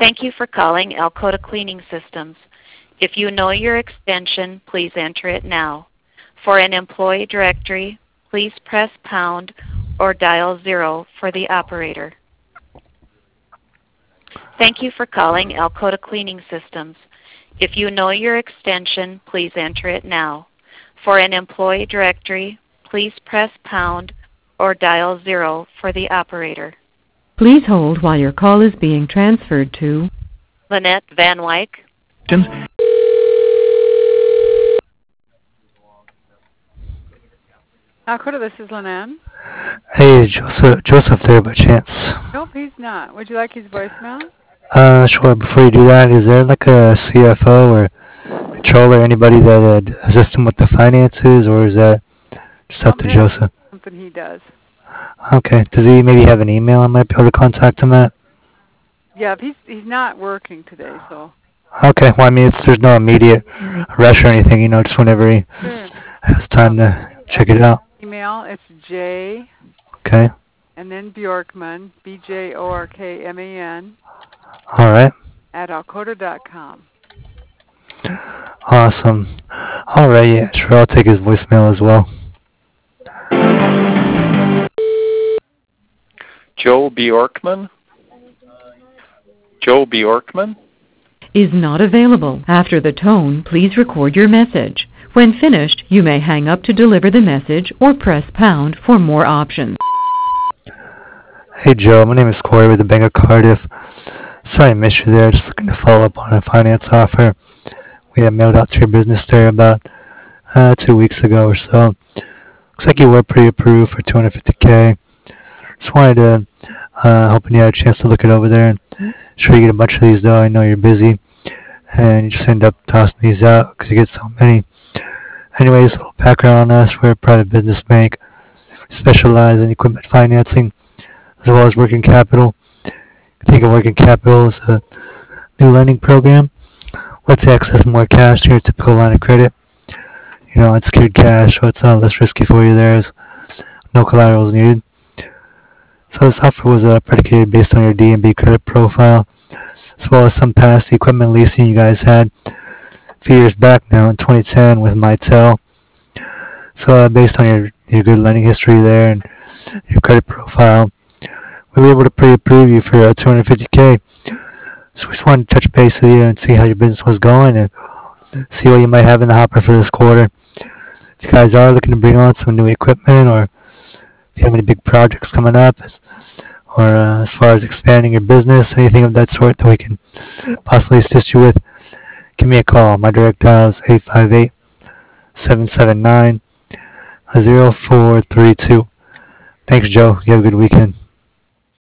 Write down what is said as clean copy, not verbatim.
Thank you for calling Alcoda Cleaning Systems. If you know your extension, please enter it now. For an employee directory, please press pound or dial 0 for the operator. Thank you for calling Alcoda Cleaning Systems. If you know your extension, please enter it now. For an employee directory, please press pound or dial 0 for the operator. Please hold while your call is being transferred to Lynette Van Wyk. Alcoda, this is Lynette. Hey, Joseph there by chance? Nope, he's not. Would you like his voicemail? Sure. Before you do that, is there like a CFO or controller, anybody that would assist him with the finances, or is that just up to Joseph? Something he does. Okay. Does he maybe have an email I might be able to contact him at? Yeah, he's not working today, so. Okay. Well, I mean, there's no immediate rush or anything, you know, just whenever he has time to check it out. Email, it's J. Okay. And then Bjorkman, BJORKMAN. All right. At alcoda.com. Awesome. All right. Yeah, sure. I'll take his voicemail as well. Joe Bjorkman? Joe Bjorkman? is not available. After the tone, please record your message. When finished, you may hang up to deliver the message or press pound for more options. Hey Joe, my name is Corey with the Bank of Cardiff. Sorry I missed you there. Just looking to follow up on a finance offer we had mailed out to your business there about 2 weeks ago or so. Looks like you were pre-approved for $250K. Just wanted to, hoping you had a chance to look it over there. And sure you get a bunch of these though. I know you're busy and you just end up tossing these out because you get so many. Anyways, a little background on us. We're a private business bank. We specialize in equipment financing as well as working capital. Think of working capital as a new lending program. Let's access more cash to your typical line of credit. You know, unsecured cash, so it's less risky for you there. No collateral is needed. So this offer was predicated based on your D&B credit profile, as well as some past equipment leasing you guys had a few years back now in 2010 with Mitel. So based on your good lending history there and your credit profile, we were able to pre-approve you for $250K. So we just wanted to touch base with you and see how your business was going and see what you might have in the hopper for this quarter. If you guys are looking to bring on some new equipment, or if you have any big projects coming up, or as far as expanding your business, anything of that sort that we can possibly assist you with, give me a call. My direct dial is 858-779-0432. Thanks, Joe. You have a good weekend.